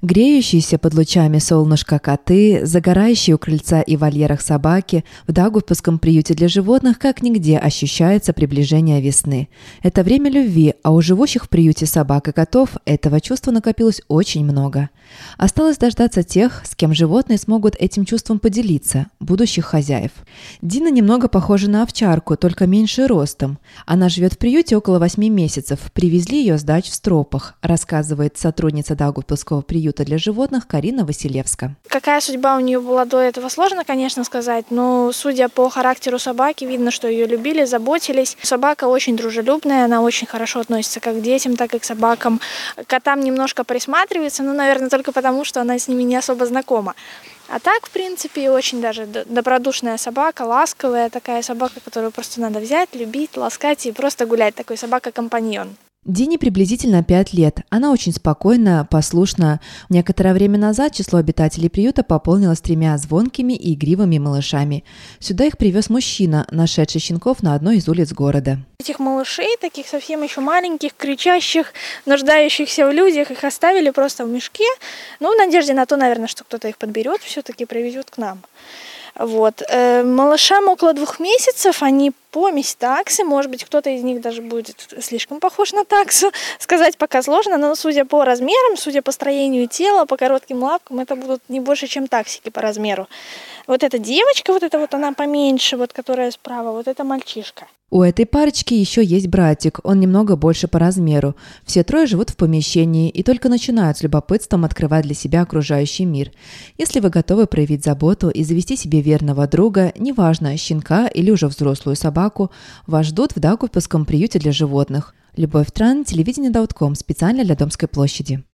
Греющиеся под лучами солнышка коты, загорающие у крыльца и вольерах собаки, в Даугавпилском приюте для животных как нигде ощущается приближение весны. Это время любви, а у живущих в приюте собак и котов этого чувства накопилось очень много. Осталось дождаться тех, с кем животные смогут этим чувством поделиться, будущих хозяев. Дина немного похожа на овчарку, только меньше ростом. Она живет в приюте около 8 месяцев, привезли ее с дач в Стропах, рассказывает сотрудница Даугавпилского приюта для животных Карина Василевска. Какая судьба у нее была до этого, сложно, конечно, сказать, но судя по характеру собаки, видно, что ее любили, заботились. Собака очень дружелюбная, она очень хорошо относится как к детям, так и к собакам. К котам немножко присматривается, наверное, только потому, что она с ними не особо знакома. А так, в принципе, очень даже добродушная собака, ласковая такая собака, которую просто надо взять, любить, ласкать и просто гулять, такой собака-компаньон. Дине приблизительно 5 лет. Она очень спокойна, послушна. Некоторое время назад число обитателей приюта пополнилось 3 звонкими и игривыми малышами. Сюда их привез мужчина, нашедший щенков на одной из улиц города. Этих малышей, таких совсем еще маленьких, кричащих, нуждающихся в людях, их оставили просто в мешке. В надежде на то, наверное, что кто-то их подберет, все-таки привезет к нам. Малышам около 2 месяцев, они помесь таксы, может быть, кто-то из них даже будет слишком похож на таксу, сказать пока сложно, но судя по размерам, судя по строению тела, по коротким лапкам, это будут не больше, чем таксики по размеру. Эта девочка, она поменьше, которая справа, это мальчишка. У этой парочки еще есть братик, он немного больше по размеру. Все 3 живут в помещении и только начинают с любопытством открывать для себя окружающий мир. Если вы готовы проявить заботу и завести себе верного друга, неважно, щенка или уже взрослую собаку, вас ждут в Даугавпилском приюте для животных. Любовь Тран, телевидение Даудком, специально для Домской площади.